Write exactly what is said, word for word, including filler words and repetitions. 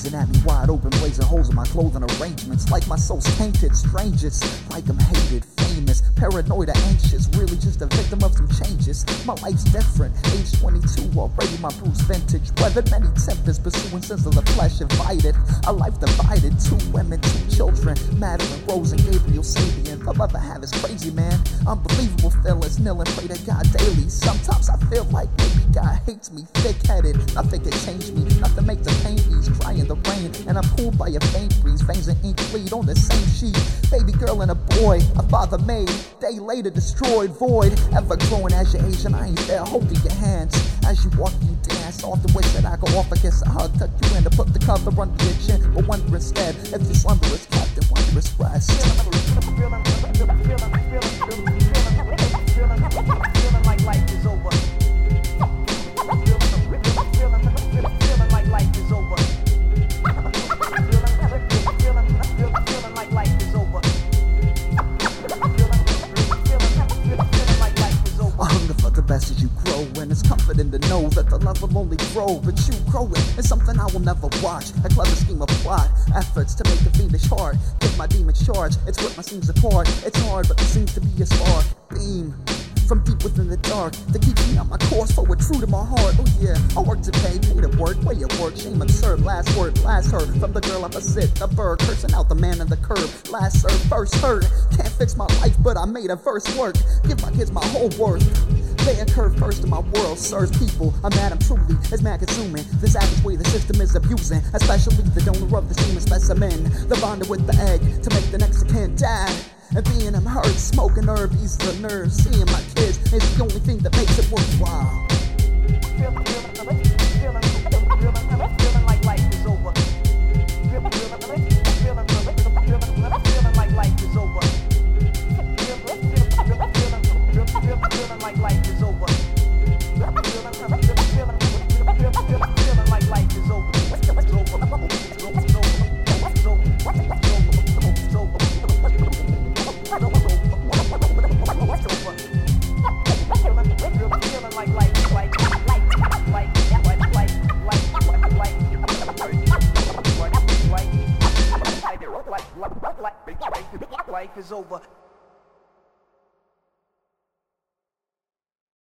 Gazing at me wide open, blazing holes in my clothing arrangements. Like my soul's tainted, strangers. Like I'm hated, famous, paranoid or anxious. Really just a victim of some changes. My life's different, age twenty-two, already my bruised vintage. Weathered many tempers, pursuing sins of the flesh invited. A life divided, two women, two children. Madeline, Rose, and Gabriel Sabian. The love I have is crazy, man. Unbelievable feelings, kneel and pray to God daily. Sometimes I feel like maybe God hates me, thick-headed. Nothing can change me, nothing make the pain ease. Cry in the rain, and I'm cooled by a faint breeze. Veins and ink bleed on the same sheet. Baby girl and a boy, a father made. Day later destroyed, void. Ever growing as your age, and I ain't there holding your hands. As you walk, you dance. Often wish that I could offer kiss a hug, tuck you in to put the cover under your chin. But wonder instead, if your slumber is kept in wondrous rest. Feeling like life is over. Feeling like life is over. Feeling like life is over. Feeling like life is over. I hunger for the best as you grow, and it's comforting to know that the love will only grow. But you growing is something I will never watch. A clever scheme of plot, efforts to make the fiendish heart give my demon charge. It's what my seams apart. It's hard, but there seems to be a spark. Beam from deep within the dark to keep me on my course forward, true to my heart. Oh yeah, I work to pay, pay to work, way at work, shame absurd. Last word, last heard from the girl opposite the bird, cursing out the man in the curb. Last serve, first heard. Can't fix my life, but I made a verse work. Give my kids my whole worth. They occur first in my world, serves people. I'm mad, I'm truly, it's mad consuming. The savage way the system is abusing, especially the donor of the semen specimen. The bonder with the egg to make the next of kin die. And being I'm hurt, smoking herb eases the nerves. Seeing my kids is the only thing that makes it worthwhile. Feeling, feeling, feeling, feeling, feeling like life is over. Feeling, feeling, feeling, feeling like life is over. Feeling, feeling like life is over. Feeling, feeling, feeling like life is over. Life is over.